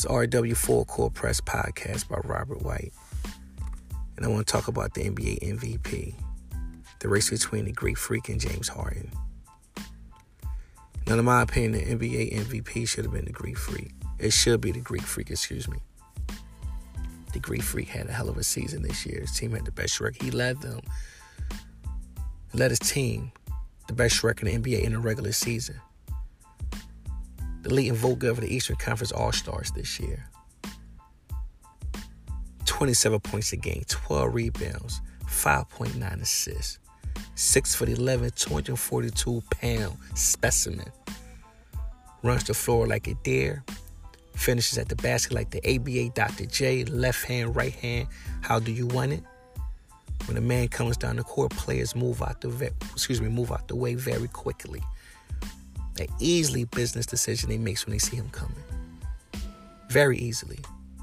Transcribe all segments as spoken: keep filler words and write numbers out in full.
It's R W Full Court Press Podcast by Robert White. And I want to talk about the N B A M V P, the race between the Greek Freak and James Harden. Now, in my opinion, the N B A M V P should have been the Greek Freak. It should be the Greek Freak, excuse me. The Greek Freak had a hell of a season this year. His team had the best record. He led them, he led his team, the best record in the N B A in the regular season. The leading vote getter for the Eastern Conference All-Stars this year. twenty-seven points a game, twelve rebounds, five point nine assists. six foot eleven, two hundred forty-two pound specimen. Runs the floor like a deer. Finishes at the basket like the A B A Doctor J. Left hand, right hand. How do you want it? When a man comes down the court, players move out the ve- excuse me, move out the way very quickly. An easily business decision they make when they see him coming. Very easily.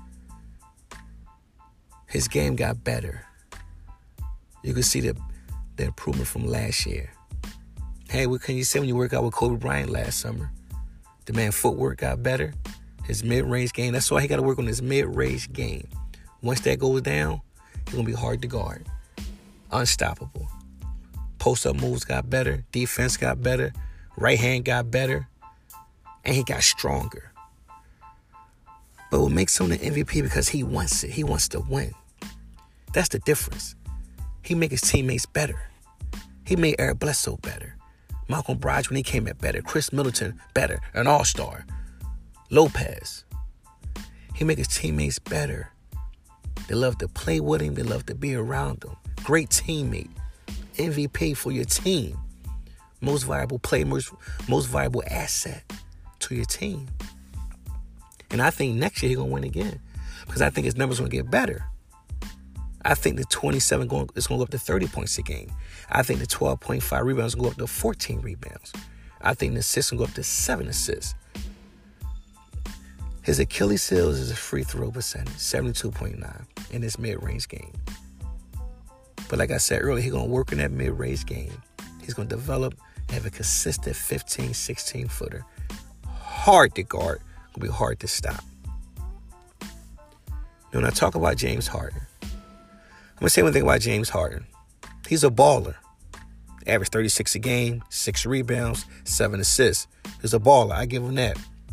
His game got better. You can see the, the improvement from last year. Hey, what can you say when you work out with Kobe Bryant last summer? The man's footwork got better. His mid-range game, that's why he got to work on his mid-range game. Once that goes down, he's going to be hard to guard. Unstoppable. Post-up moves got better. Defense got better. Right hand got better. And he got stronger. But what makes him the M V P because he wants it. He wants to win. That's the difference. He make his teammates better. He made Eric Bledsoe better. Malcolm Brogdon, when he came at better. Chris Middleton, better. An all-star. Lopez. He make his teammates better. They love to play with him. They love to be around him. Great teammate. M V P for your team. Most valuable player, most, most valuable asset to your team. And I think next year he's going to win again. Because I think his numbers going to get better. I think the twenty-seven going, is going to go up to thirty points a game. I think the twelve point five rebounds going to go up to fourteen rebounds. I think the assists going to go up to seven assists. His Achilles heel is his free throw percentage, seventy-two point nine in his mid-range game. But like I said earlier, he's going to work in that mid-range game. He's going to develop and have a consistent fifteen, sixteen footer. Hard to guard. Going to be hard to stop. Now, when I talk about James Harden, I'm going to say one thing about James Harden. He's a baller. Average thirty-six a game, six rebounds, seven assists. He's a baller. I give him that.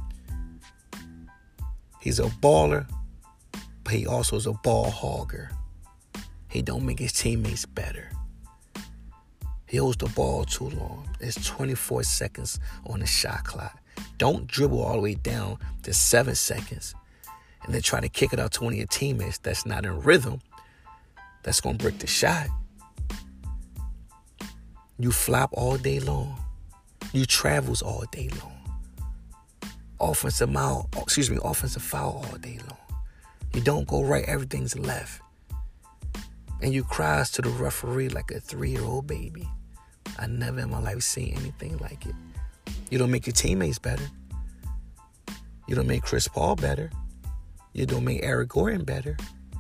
He's a baller, but he also is a ball hogger. He don't make his teammates better. He holds the ball too long. There's twenty-four seconds on the shot clock. Don't dribble all the way down to seven seconds and then try to kick it out to one of your teammates that's not in rhythm. That's going to break the shot. You flop all day long. You travels all day long. Offensive mile, excuse me, offensive foul all day long. You don't go right, everything's left. And you cries to the referee like a three-year-old baby. I never in my life seen anything like it. You don't make your teammates better. You don't make Chris Paul better. You don't make Eric Gordon better.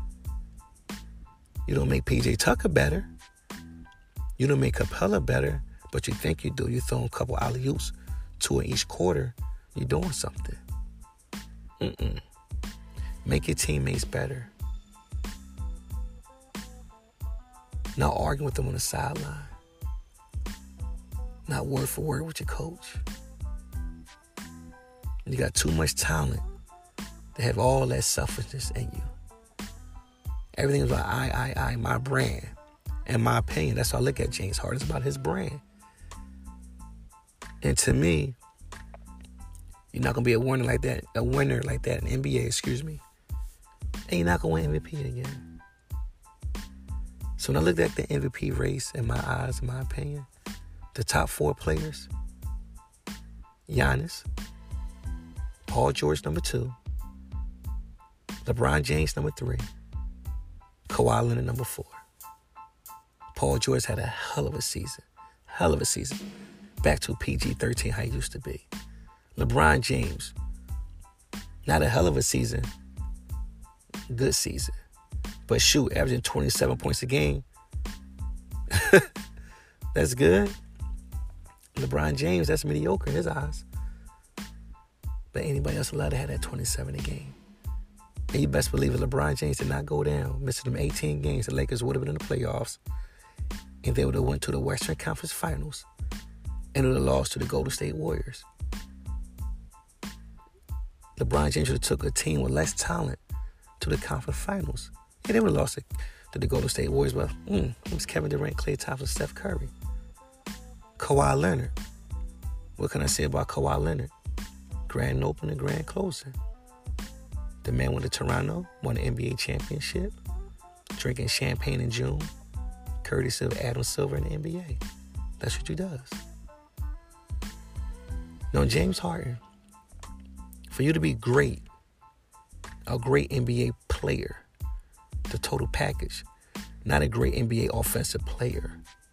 You don't make P J Tucker better. You don't make Capella better, but you think you do. You throw a couple alley-oops, two in each quarter. You're doing something. Mm-mm. Make your teammates better. Not arguing with them on the sideline. Not word for word with your coach. You got too much talent to have all that selfishness in you. Everything is about I, I, I, my brand. And my opinion, that's how I look at James Harden. It's about his brand. And to me, you're not going to be a winner like that, a winner like that in the N B A, excuse me. And you're not going to win M V P again. So when I looked at the M V P race, in my eyes, in my opinion, the top four players, Giannis, Paul George, number two, LeBron James, number three, Kawhi Leonard, number four. Paul George had a hell of a season. Hell of a season. Back to P G thirteen, how he used to be. LeBron James, not a hell of a season. Good season. But shoot, averaging twenty-seven points a game. That's good. LeBron James, that's mediocre in his eyes. But anybody else allowed to have that twenty-seven a game. And you best believe it, LeBron James did not go down. Missing them eighteen games, the Lakers would have been in the playoffs. And they would have went to the Western Conference Finals. And would have lost to the Golden State Warriors. LeBron James would have took a team with less talent to the conference finals. Yeah, they would have lost it to the Golden State Warriors. But mm, it was Kevin Durant, Klay Thompson, Steph Curry. Kawhi Leonard. What can I say about Kawhi Leonard? Grand opening, grand closing. The man went to Toronto, won the N B A championship, drinking champagne in June, courtesy of Adam Silver in the N B A. That's what he does. Now, James Harden, for you to be great, a great N B A player, the total package, not a great N B A offensive player.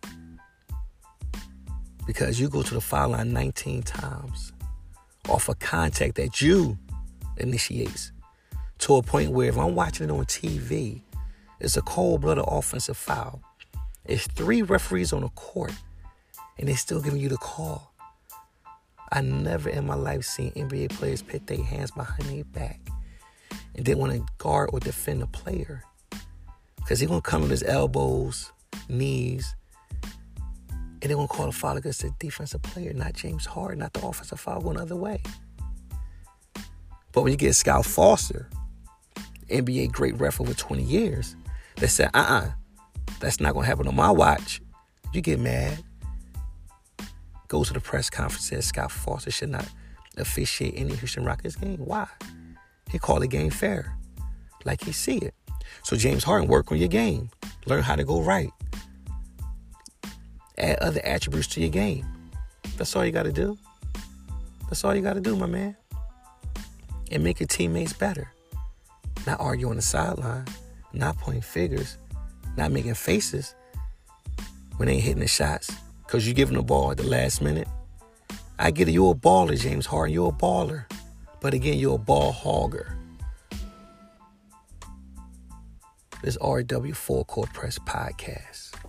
Because you go to the foul line nineteen times off a contact that you initiates to a point where if I'm watching it on T V, it's a cold-blooded offensive foul. It's three referees on the court, and they're still giving you the call. I never in my life seen N B A players put their hands behind their back and they want to guard or defend a player. Because he's going to come with his elbows, knees, and they're going to call a foul against the defensive player, not James Harden, not the offensive foul going the other way. But when you get Scott Foster, N B A great ref over twenty years, they said, uh-uh, that's not going to happen on my watch. You get mad. Goes to the press conference, says Scott Foster should not officiate any Houston Rockets game. Why? He called the game fair, like he see it. So James Harden, work on your game. Learn how to go right. Add other attributes to your game. That's all you got to do. That's all you got to do, my man. And make your teammates better. Not argue on the sideline. Not pointing fingers. Not making faces when they ain't hitting the shots. Because you giving the ball at the last minute. I get it. You're a baller, James Harden. You're a baller. But again, you're a ball hogger. This R W Full Court Press Podcast.